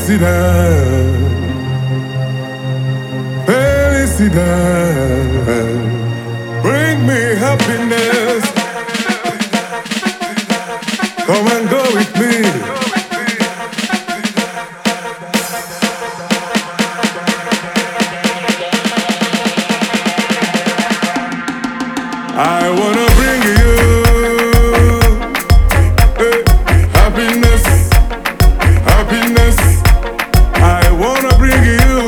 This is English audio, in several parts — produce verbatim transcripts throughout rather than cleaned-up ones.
Felicidad, felicidad, bring me happiness. Come and go with me. I wanna bring you eh, happiness, happiness. I wanna bring you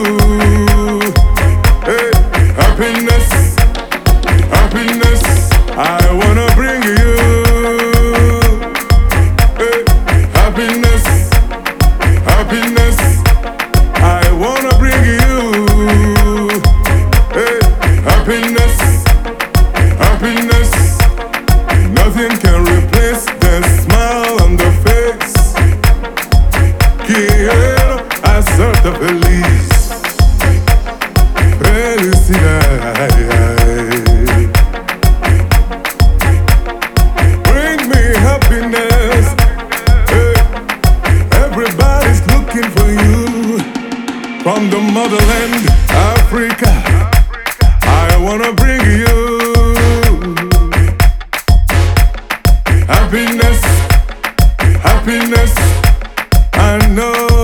eh, happiness, happiness. I wanna bring you eh, happiness, happiness. I wanna bring you eh, happiness. Happiness, nothing can replace the smile on the face. Quiero hacerte feliz. Felicidad. Bring me happiness. Hey, everybody's looking for you. From the motherland, Africa, I wanna bring you happiness, happiness. I know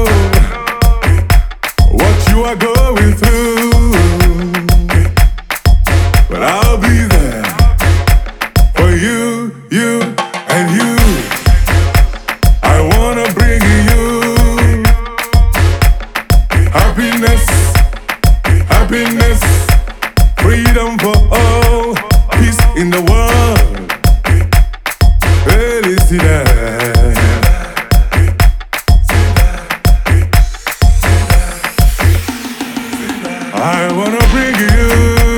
what you are going through, but I'll be there for you, you, and you. I wanna bring you happiness, happiness, freedom for all, peace in the world. Felicidad. I wanna bring you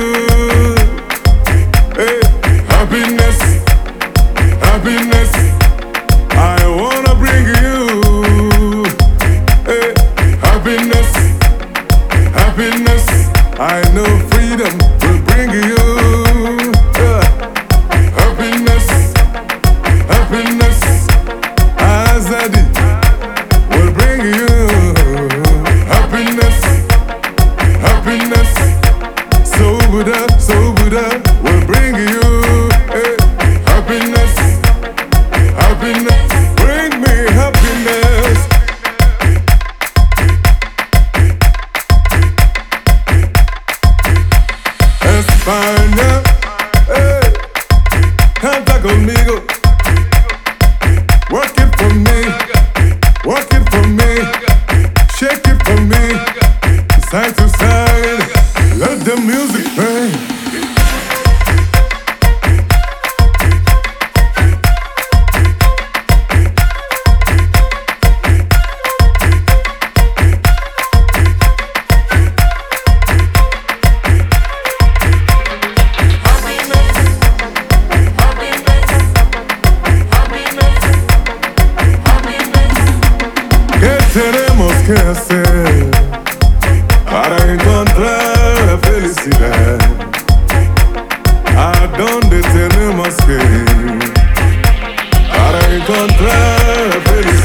hey, happiness, happiness. I wanna bring you hey, happiness, happiness. I know freedom will bring you uh, happiness, happiness. Azadi will bring you happiness, happiness. So Buddha, so Buddha will bring you eh, happiness, happiness. Bring me happiness. España, eh, canta conmigo. Work it for me, work it for me, shake it for me, side to side, let the music play. ¿Qué tenemos que hacer para encontrar la felicidad? ¿A dónde tenemos que ir para encontrar la felicidad?